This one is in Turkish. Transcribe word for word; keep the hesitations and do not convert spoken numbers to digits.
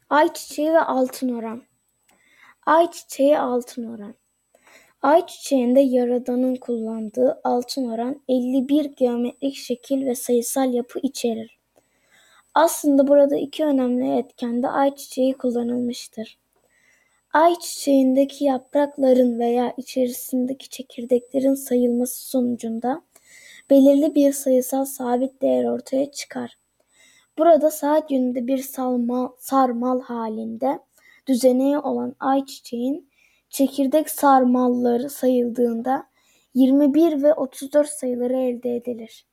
Ayçiçeği ve altın oran. Ayçiçeği altın oran. Ayçiçeğinde Yaradan'ın kullandığı altın oran elli bir geometrik şekil ve sayısal yapı içerir. Aslında burada iki önemli etkende ayçiçeği kullanılmıştır. Ayçiçeğindeki yaprakların veya içerisindeki çekirdeklerin sayılması sonucunda belirli bir sayısal sabit değer ortaya çıkar. Burada saat yönünde bir salma, sarmal halinde düzeneği olan ayçiçeğin çekirdek sarmalları sayıldığında yirmi bir ve otuz dört sayıları elde edilir.